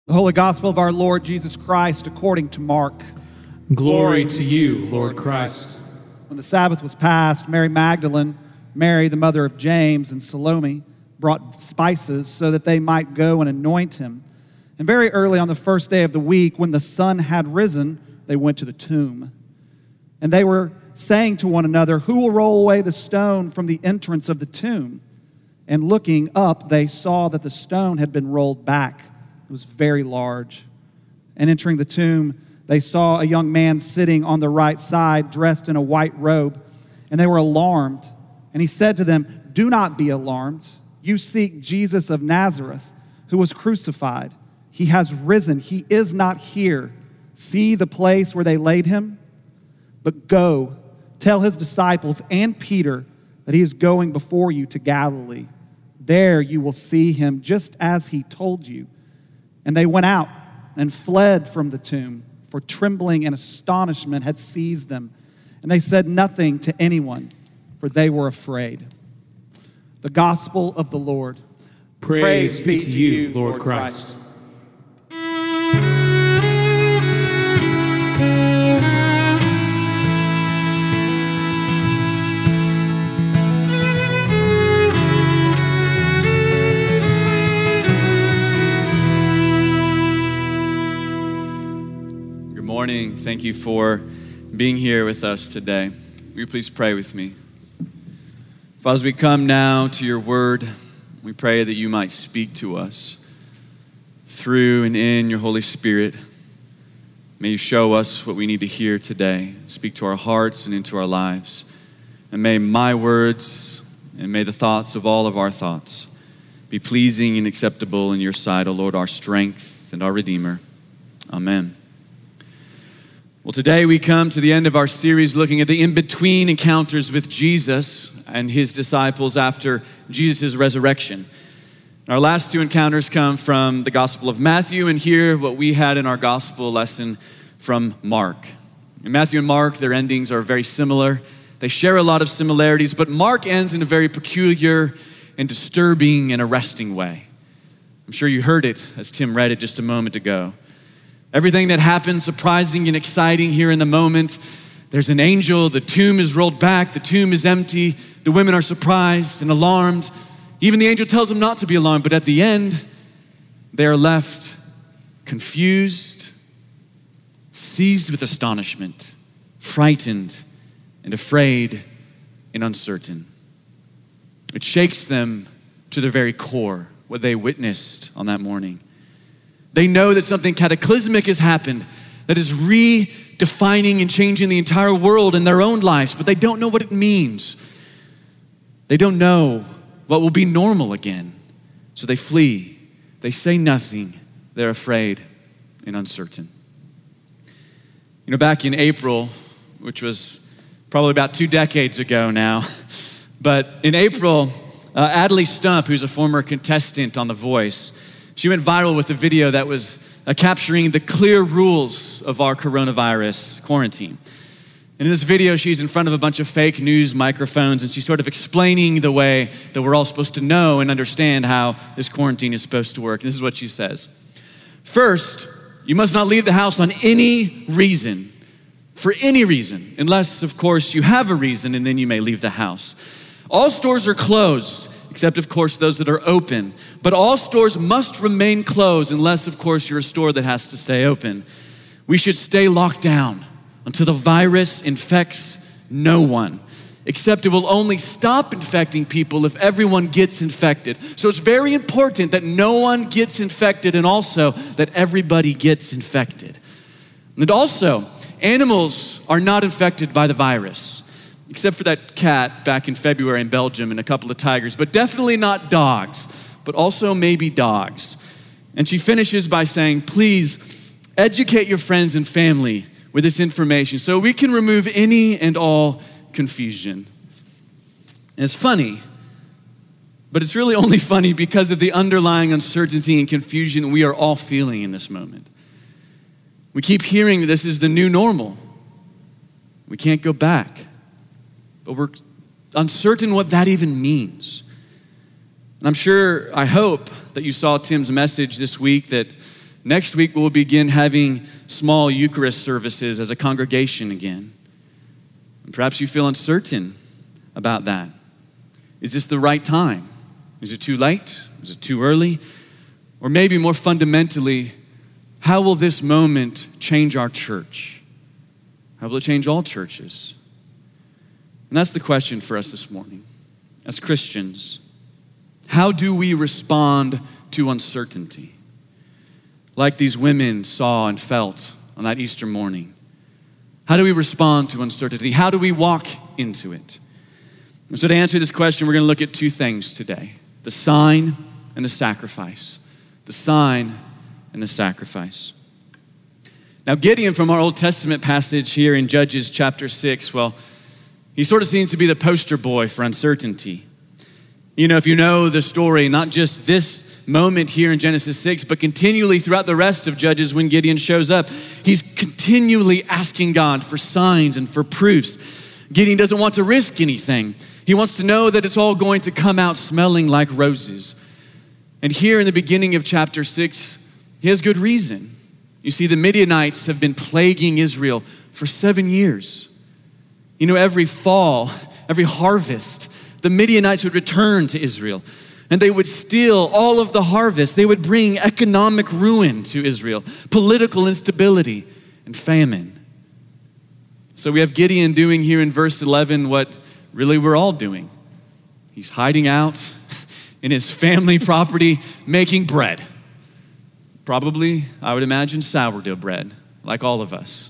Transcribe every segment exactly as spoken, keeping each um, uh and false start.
The Holy Gospel of our Lord Jesus Christ according to Mark. Glory to you, Lord Christ. When the Sabbath was past, Mary Magdalene, Mary the mother of James, and Salome brought spices so that they might go and anoint him. And very early on the first day of the week, when the sun had risen, they went to the tomb. And they were saying to one another, "Who will roll away the stone from the entrance of the tomb?" And looking up, they saw that the stone had been rolled back. It was very large. And entering the tomb, they saw a young man sitting on the right side, dressed in a white robe, and they were alarmed. And he said to them, "Do not be alarmed. You seek Jesus of Nazareth, who was crucified. He has risen. He is not here. See the place where they laid him? But go, tell his disciples and Peter that he is going before you to Galilee. There you will see him just as he told you." And they went out and fled from the tomb, for trembling and astonishment had seized them. And they said nothing to anyone, for they were afraid. The Gospel of the Lord. Praise, Praise be to you, Lord, Lord Christ. Christ. Morning. Thank you for being here with us today. Will you please pray with me? Father, as we come now to your word, we pray that you might speak to us through and in your Holy Spirit. May you show us what we need to hear today. Speak to our hearts and into our lives. And may my words and may the thoughts of all of our thoughts be pleasing and acceptable in your sight, O Lord, our strength and our Redeemer. Amen. Well, today we come to the end of our series looking at the in-between encounters with Jesus and his disciples after Jesus' resurrection. Our last two encounters come from the Gospel of Matthew, and here what we had in our gospel lesson from Mark. In Matthew and Mark, their endings are very similar. They share a lot of similarities, but Mark ends in a very peculiar and disturbing and arresting way. I'm sure you heard it as Tim read it just a moment ago. Everything that happens, surprising and exciting here in the moment. There's an angel, the tomb is rolled back, the tomb is empty, the women are surprised and alarmed. Even the angel tells them not to be alarmed, but at the end, they are left confused, seized with astonishment, frightened and afraid and uncertain. It shakes them to their very core, what they witnessed on that morning. They know that something cataclysmic has happened that is redefining and changing the entire world in their own lives, but they don't know what it means. They don't know what will be normal again. So they flee. They say nothing. They're afraid and uncertain. You know, back in April, which was probably about two decades ago now, but in April, uh, Adley Stump, who's a former contestant on The Voice, she went viral with a video that was uh, capturing the clear rules of our coronavirus quarantine. And in this video, she's in front of a bunch of fake news microphones, and she's sort of explaining the way that we're all supposed to know and understand how this quarantine is supposed to work. And this is what she says. First, you must not leave the house on any reason, for any reason, unless, of course, you have a reason, and then you may leave the house. All stores are closed, except, of course, those that are open. But all stores must remain closed unless, of course, you're a store that has to stay open. We should stay locked down until the virus infects no one, except it will only stop infecting people if everyone gets infected. So it's very important that no one gets infected and also that everybody gets infected. And also, animals are not infected by the virus, except for that cat back in February in Belgium and a couple of tigers, but definitely not dogs, but also maybe dogs. And she finishes by saying, please educate your friends and family with this information so we can remove any and all confusion. And it's funny, but it's really only funny because of the underlying uncertainty and confusion we are all feeling in this moment. We keep hearing that this is the new normal. We can't go back. But we're uncertain what that even means. And I'm sure, I hope that you saw Tim's message this week that Next week, we'll begin having small Eucharist services as a congregation again. And perhaps you feel uncertain about that. Is this the right time? Is it too late? Is it too early? Or maybe more fundamentally, how will this moment change our church? How will it change all churches? And that's the question for us this morning. As Christians, how do we respond to uncertainty? Like these women saw and felt on that Easter morning. How do we respond to uncertainty? How do we walk into it? And so to answer this question, we're going to look at two things today. The sign and the sacrifice. The sign and the sacrifice. Now Gideon from our Old Testament passage here in Judges chapter six, well, he sort of seems to be the poster boy for uncertainty. You know, if you know the story, not just this moment here in Genesis six, but continually throughout the rest of Judges when Gideon shows up, he's continually asking God for signs and for proofs. Gideon doesn't want to risk anything. He wants to know that it's all going to come out smelling like roses. And here in the beginning of chapter six, he has good reason. You see, the Midianites have been plaguing Israel for seven years. You know, every fall, every harvest, the Midianites would return to Israel and they would steal all of the harvest. They would bring economic ruin to Israel, political instability and famine. So we have Gideon doing here in verse eleven what really we're all doing. He's hiding out in his family property, making bread. Probably, I would imagine, sourdough bread, like all of us.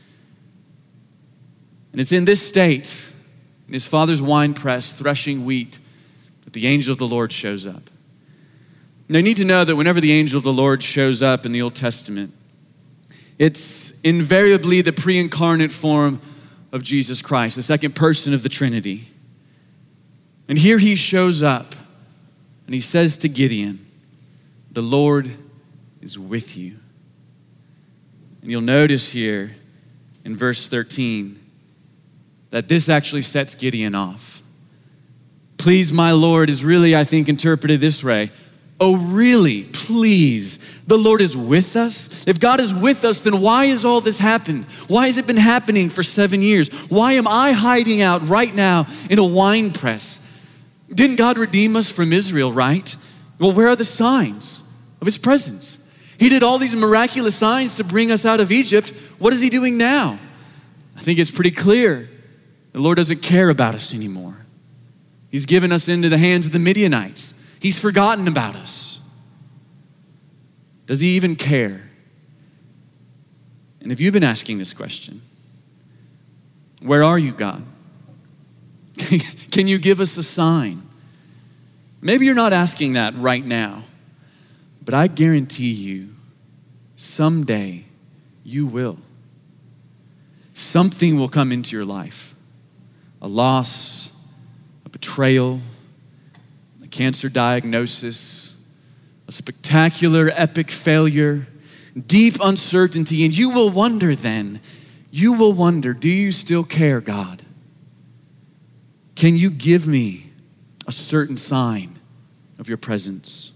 And it's in this state, in his father's winepress, threshing wheat, that the angel of the Lord shows up. And they need to know that whenever the angel of the Lord shows up in the Old Testament, it's invariably the pre-incarnate form of Jesus Christ, the second person of the Trinity. And here he shows up, and he says to Gideon, "The Lord is with you." And you'll notice here in verse thirteen, that this actually sets Gideon off. Please, my Lord, is really, I think, interpreted this way. Oh, really? Please, the Lord is with us? If God is with us, then why has all this happened? Why has it been happening for seven years? Why am I hiding out right now in a wine press? Didn't God redeem us from Israel, right? Well, where are the signs of his presence? He did all these miraculous signs to bring us out of Egypt. What is he doing now? I think it's pretty clear. The Lord doesn't care about us anymore. He's given us into the hands of the Midianites. He's forgotten about us. Does he even care? And if you've been asking this question, where are you, God? Can you give us a sign? Maybe you're not asking that right now, but I guarantee you, someday you will. Something will come into your life. A loss, a betrayal, a cancer diagnosis, a spectacular epic failure, deep uncertainty, and you will wonder then, you will wonder, do you still care, God? Can you give me a certain sign of your presence?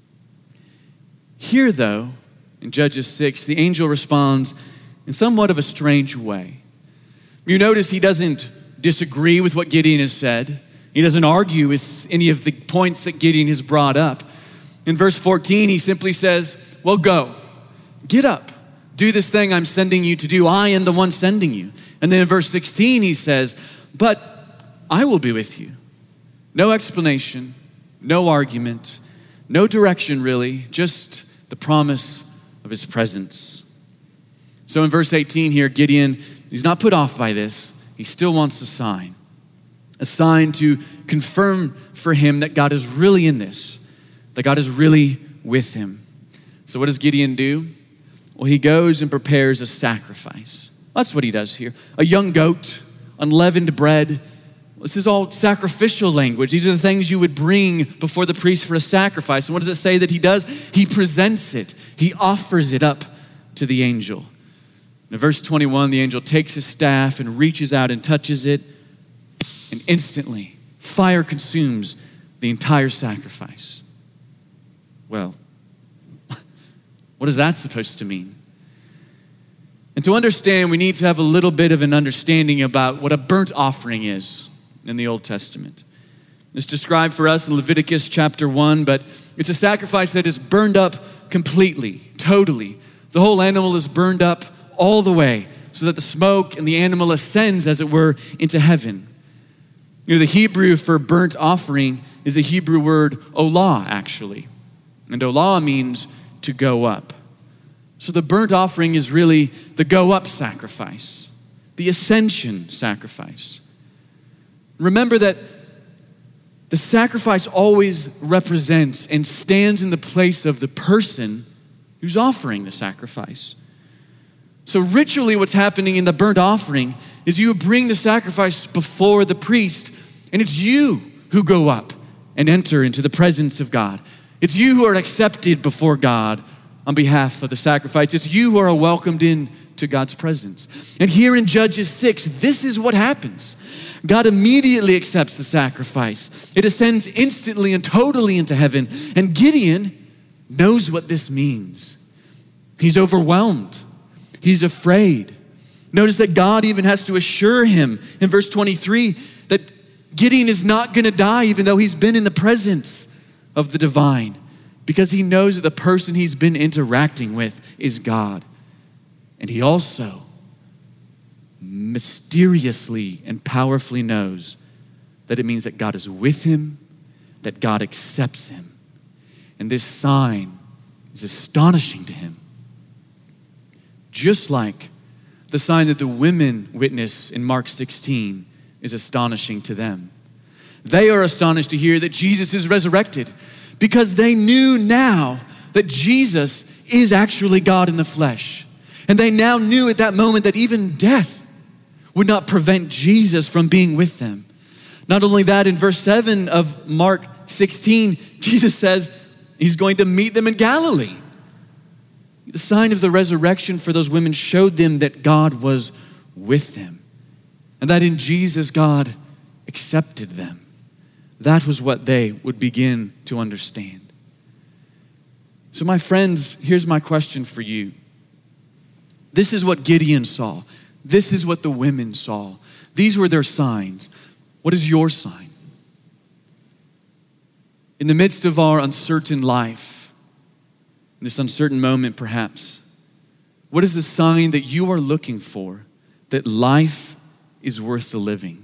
Here, though, in Judges six, the angel responds in somewhat of a strange way. You notice he doesn't disagree with what Gideon has said. He doesn't argue with any of the points that Gideon has brought up. In verse fourteen, he simply says, well, go, get up, do this thing I'm sending you to do. I am the one sending you. And then in verse sixteen, he says, but I will be with you. No explanation, no argument, no direction really, just the promise of his presence. So in verse eighteen here, Gideon, he's not put off by this. He still wants a sign, a sign to confirm for him that God is really in this, that God is really with him. So what does Gideon do? Well, he goes and prepares a sacrifice. That's what he does here. A young goat, unleavened bread. This is all sacrificial language. These are the things you would bring before the priest for a sacrifice. And what does it say that he does? He presents it. He offers it up to the angel. In verse twenty-one, the angel takes his staff and reaches out and touches it, and instantly fire consumes the entire sacrifice. Well, What is that supposed to mean? And to understand, we need to have a little bit of an understanding about what a burnt offering is in the Old Testament. It's described for us in Leviticus chapter one, but it's a sacrifice that is burned up completely, totally. The whole animal is burned up all the way so that the smoke and the animal ascends, as it were, into heaven. You know, the Hebrew for burnt offering is a Hebrew word, olah, actually. And olah means to go up. So the burnt offering is really the go up sacrifice, the ascension sacrifice. Remember that the sacrifice always represents and stands in the place of the person who's offering the sacrifice. So ritually what's happening in the burnt offering is you bring the sacrifice before the priest, and it's you who go up and enter into the presence of God. It's you who are accepted before God on behalf of the sacrifice. It's you who are welcomed in to God's presence. And here in Judges six, this is what happens. God immediately accepts the sacrifice. It ascends instantly and totally into heaven. And Gideon knows what this means. He's overwhelmed. He's afraid. Notice that God even has to assure him in verse twenty-three that Gideon is not gonna die even though he's been in the presence of the divine, because he knows that the person he's been interacting with is God. And he also mysteriously and powerfully knows that it means that God is with him, that God accepts him. And this sign is astonishing to him. Just like the sign that the women witness in Mark sixteen is astonishing to them. They are astonished to hear that Jesus is resurrected because they knew now that Jesus is actually God in the flesh. And they now knew at that moment that even death would not prevent Jesus from being with them. Not only that, in verse seven of Mark sixteen, Jesus says he's going to meet them in Galilee. The sign of the resurrection for those women showed them that God was with them, and that in Jesus, God accepted them. That was what they would begin to understand. So my friends, here's my question for you. This is what Gideon saw. This is what the women saw. These were their signs. What is your sign? In the midst of our uncertain life, in this uncertain moment perhaps, what is the sign that you are looking for that life is worth the living?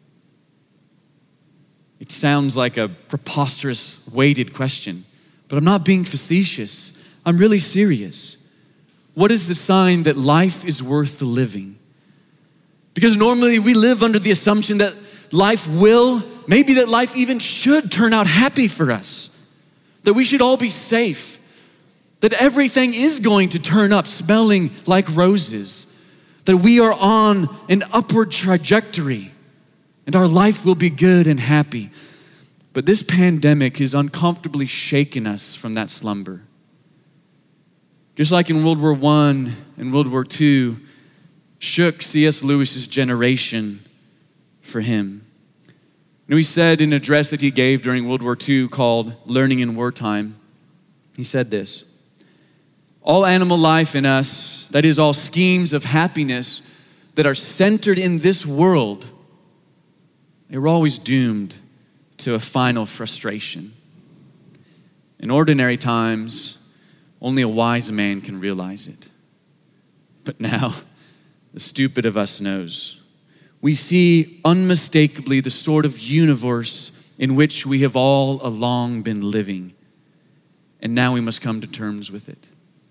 It sounds like a preposterous, weighted question, but I'm not being facetious. I'm really serious. What is the sign that life is worth the living? Because normally we live under the assumption that life will, maybe that life even should turn out happy for us, that we should all be safe, that everything is going to turn up smelling like roses, that we are on an upward trajectory and our life will be good and happy. But this pandemic has uncomfortably shaken us from that slumber. Just like in World War One and World War Two, shook C S Lewis's generation for him. And he said in an address that he gave during World War Two called Learning in Wartime, he said this: all animal life in us, that is all schemes of happiness that are centered in this world, they were always doomed to a final frustration. In ordinary times, only a wise man can realize it. But now, the stupid of us knows. We see unmistakably the sort of universe in which we have all along been living, and now we must come to terms with it.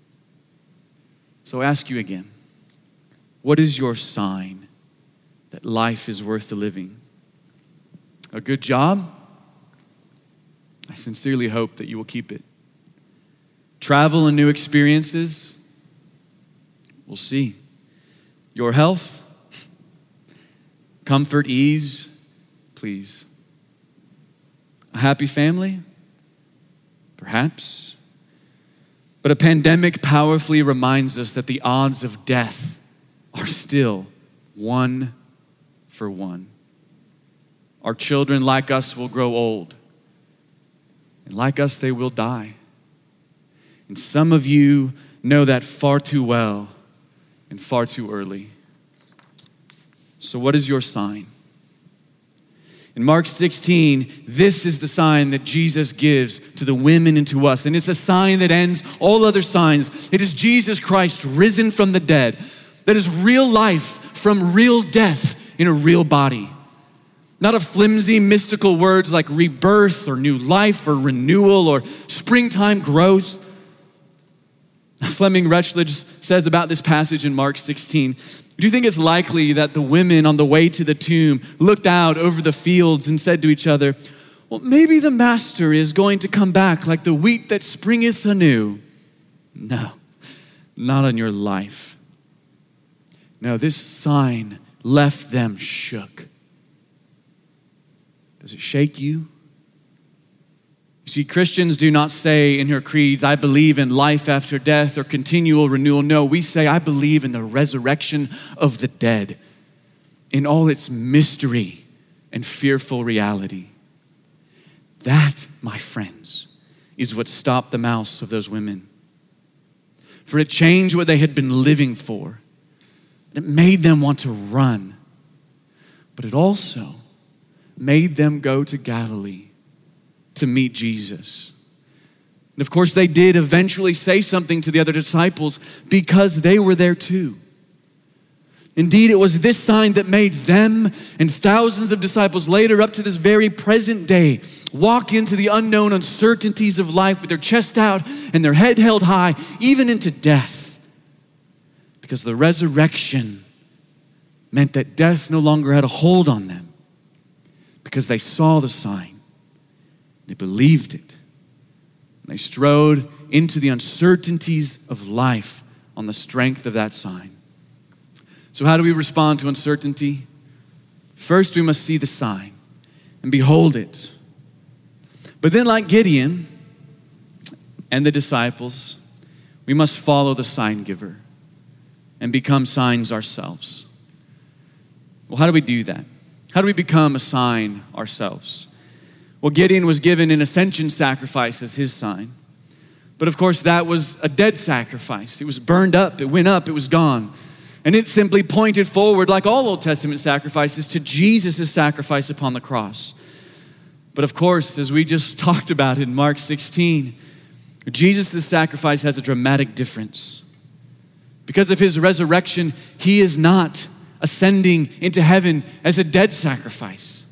So I ask you again, what is your sign that life is worth the living? A good job? I sincerely hope that you will keep it. Travel and new experiences? We'll see. Your health? Comfort, ease? Please. A happy family? Perhaps. But a pandemic powerfully reminds us that the odds of death are still one for one. Our children, like us, will grow old. And like us, they will die. And some of you know that far too well and far too early. So what is your sign? In Mark sixteen, this is the sign that Jesus gives to the women and to us. And it's a sign that ends all other signs. It is Jesus Christ risen from the dead. That is real life from real death in a real body. Not a flimsy mystical words like rebirth or new life or renewal or springtime growth. Fleming Rutledge says about this passage in Mark sixteen, do you think it's likely that the women on the way to the tomb looked out over the fields and said to each other, well, maybe the master is going to come back like the wheat that springeth anew? No, not on your life. No, this sign left them shook. Does it shake you? You see, Christians do not say in your creeds, I believe in life after death or continual renewal. No, we say, I believe in the resurrection of the dead in all its mystery and fearful reality. That, my friends, is what stopped the mouths of those women. For it changed what they had been living for. It made them want to run. But it also made them go to Galilee to meet Jesus. And of course, they did eventually say something to the other disciples because they were there too. Indeed, it was this sign that made them and thousands of disciples later up to this very present day walk into the unknown uncertainties of life with their chest out and their head held high, even into death. Because the resurrection meant that death no longer had a hold on them because they saw the sign. They believed it. They strode into the uncertainties of life on the strength of that sign. So how do we respond to uncertainty? First, we must see the sign and behold it. But then, like Gideon and the disciples, we must follow the sign giver and become signs ourselves. Well, how do we do that? How do we become a sign ourselves? Well, Gideon was given an ascension sacrifice as his sign. But of course, that was a dead sacrifice. It was burned up, it went up, it was gone. And it simply pointed forward, like all Old Testament sacrifices, to Jesus' sacrifice upon the cross. But of course, as we just talked about in Mark sixteen, Jesus' sacrifice has a dramatic difference. Because of his resurrection, he is not ascending into heaven as a dead sacrifice.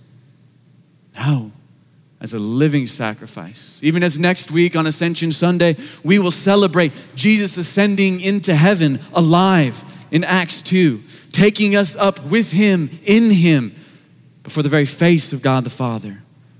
No. As a living sacrifice. Even as next week on Ascension Sunday, we will celebrate Jesus ascending into heaven alive in Acts two, taking us up with him, in him, before the very face of God the Father.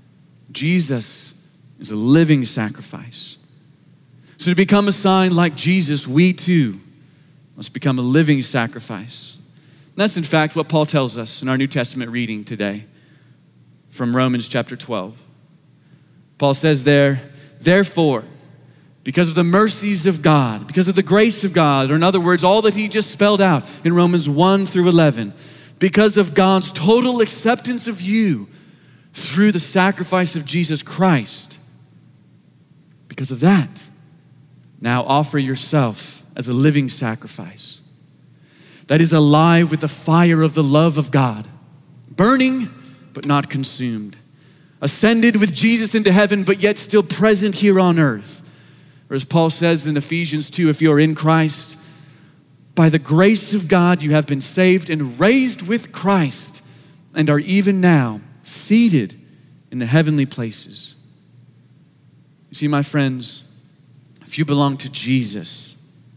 Jesus is a living sacrifice. So to become a sign like Jesus, we too must become a living sacrifice. And that's in fact what Paul tells us in our New Testament reading today from Romans chapter twelve. Paul says there, therefore, because of the mercies of God, because of the grace of God, or in other words, all that he just spelled out in Romans one through eleven, because of God's total acceptance of you through the sacrifice of Jesus Christ, because of that, now offer yourself as a living sacrifice that is alive with the fire of the love of God, burning but not consumed, ascended with Jesus into heaven, but yet still present here on earth. Or as Paul says in Ephesians two, if you are in Christ, by the grace of God, you have been saved and raised with Christ and are even now seated in the heavenly places. You see, my friends, if you belong to Jesus,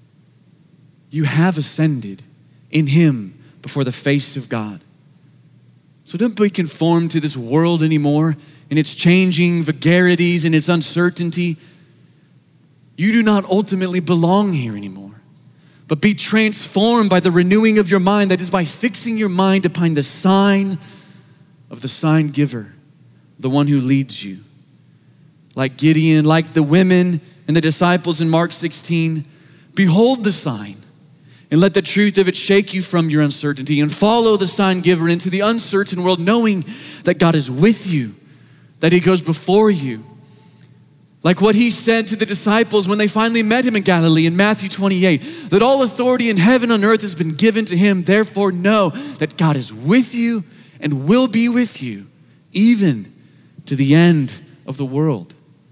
you have ascended in him before the face of God. So don't be conformed to this world anymore and its changing vagaries and its uncertainty. You do not ultimately belong here anymore, but be transformed by the renewing of your mind. That is by fixing your mind upon the sign of the sign giver, the one who leads you. Like Gideon, like the women and the disciples in Mark sixteen, behold the sign and let the truth of it shake you from your uncertainty and follow the sign giver into the uncertain world, knowing that God is with you, that he goes before you. Like what he said to the disciples when they finally met him in Galilee in Matthew twenty-eight, that all authority in heaven and earth has been given to him. Therefore know that God is with you and will be with you, even to the end of the world.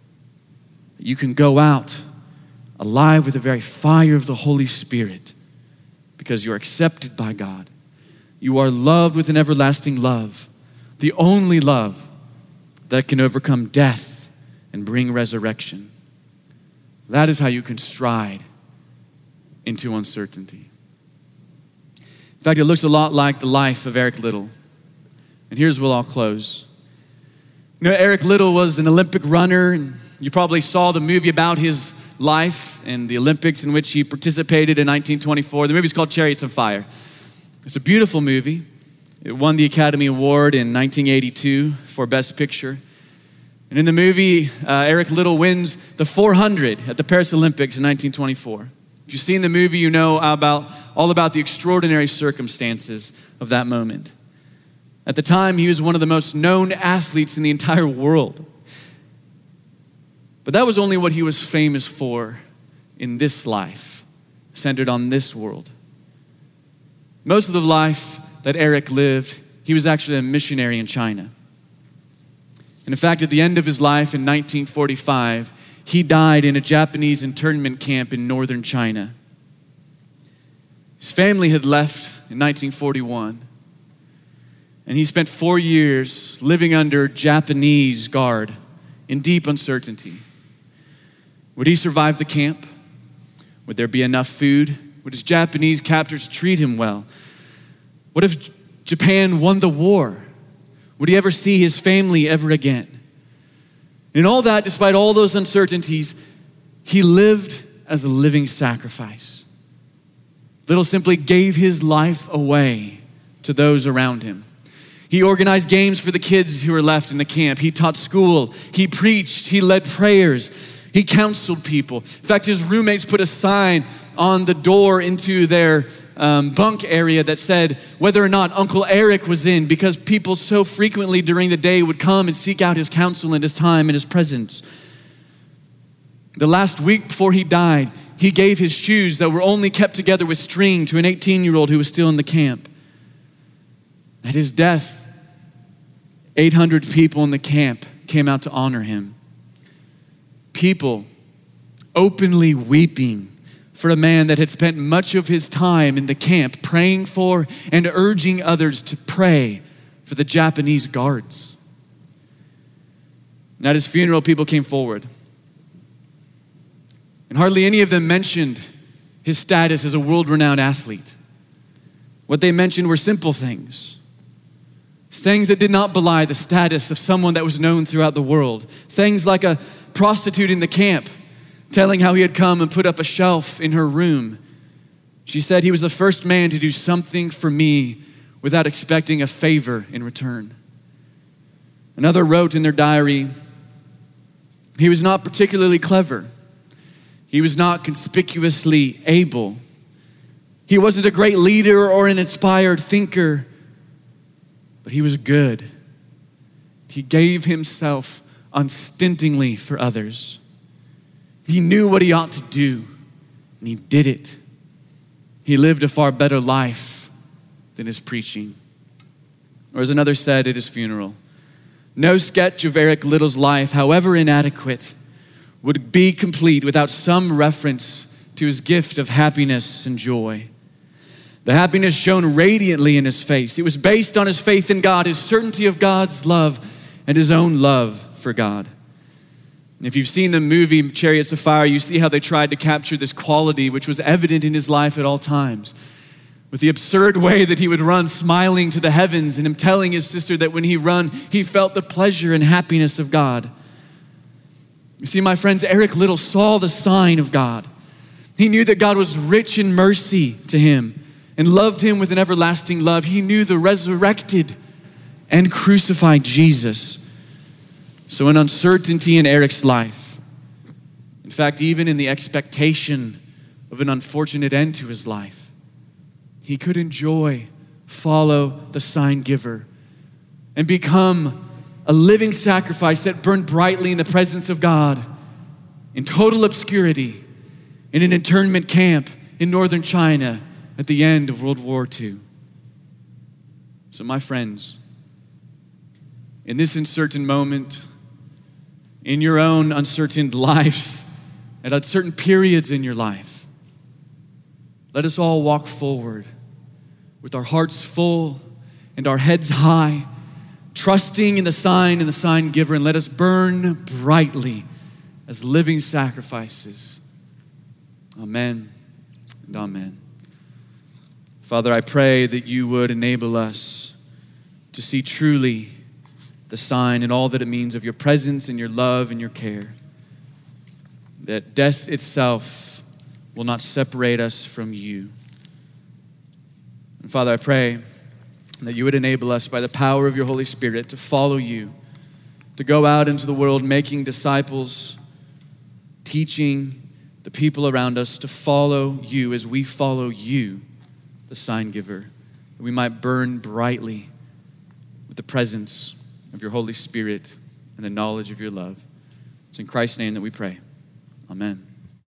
You can go out alive with the very fire of the Holy Spirit because you're accepted by God. You are loved with an everlasting love, the only love that can overcome death and bring resurrection. That is how you can stride into uncertainty. In fact, it looks a lot like the life of Eric Liddell. And here's where I'll close. You know, Eric Liddell was an Olympic runner, and you probably saw the movie about his life and the Olympics in which he participated in nineteen twenty-four. The movie's called Chariots of Fire. It's a beautiful movie. It won the Academy Award in nineteen eighty-two for Best Picture. And in the movie, uh, Eric Liddell wins the four hundred at the Paris Olympics in nineteen twenty-four. If you've seen the movie, you know about all about the extraordinary circumstances of that moment. At the time, he was one of the most known athletes in the entire world. But that was only what he was famous for in this life, centered on this world. Most of the life that Eric lived, he was actually a missionary in China. And in fact, at the end of his life in nineteen forty-five, he died in a Japanese internment camp in northern China. His family had left in nineteen forty-one, and he spent four years living under Japanese guard in deep uncertainty. Would he survive the camp? Would there be enough food? Would his Japanese captors treat him well? What if Japan won the war? Would he ever see his family ever again? In all that, despite all those uncertainties, he lived as a living sacrifice. Liddell simply gave his life away to those around him. He organized games for the kids who were left in the camp. He taught school. He preached. He led prayers. He counseled people. In fact, his roommates put a sign on the door into their um, bunk area that said whether or not Uncle Eric was in, because people so frequently during the day would come and seek out his counsel and his time and his presence. The last week before he died, he gave his shoes that were only kept together with string to an eighteen-year-old who was still in the camp. At his death, eight hundred people in the camp came out to honor him. People openly weeping for a man that had spent much of his time in the camp praying for and urging others to pray for the Japanese guards. And at his funeral, people came forward. And hardly any of them mentioned his status as a world-renowned athlete. What they mentioned were simple things. Things that did not belie the status of someone that was known throughout the world. Things like a prostitute in the camp telling how he had come and put up a shelf in her room. She said, he was the first man to do something for me without expecting a favor in return. Another wrote in their diary, he was not particularly clever. He was not conspicuously able. He wasn't a great leader or an inspired thinker, but he was good. He gave himself unstintingly for others. He knew what he ought to do, and he did it. He lived a far better life than his preaching. Or as another said at his funeral, no sketch of Eric Liddell's life, however inadequate, would be complete without some reference to his gift of happiness and joy. The happiness shone radiantly in his face. It was based on his faith in God, his certainty of God's love, and his own love for God. And if you've seen the movie Chariots of Fire, you see how they tried to capture this quality which was evident in his life at all times. With the absurd way that he would run smiling to the heavens and him telling his sister that when he ran, he felt the pleasure and happiness of God. You see, my friends, Eric Liddell saw the sign of God. He knew that God was rich in mercy to him and loved him with an everlasting love. He knew the resurrected and crucified Jesus. So in uncertainty in Eric's life, in fact, even in the expectation of an unfortunate end to his life, he could enjoy, follow the sign giver, and become a living sacrifice that burned brightly in the presence of God in total obscurity in an internment camp in northern China at the end of World War Two. So my friends, in this uncertain moment, in your own uncertain lives, at uncertain periods in your life, let us all walk forward with our hearts full and our heads high, trusting in the sign and the sign giver, and let us burn brightly as living sacrifices. Amen and amen. Father, I pray that you would enable us to see truly the sign and all that it means of your presence and your love and your care, that death itself will not separate us from you. And Father, I pray that you would enable us by the power of your Holy Spirit to follow you, to go out into the world making disciples, teaching the people around us to follow you as we follow you, the sign giver, that we might burn brightly with the presence of your Holy Spirit and the knowledge of your love. It's in Christ's name that we pray. Amen.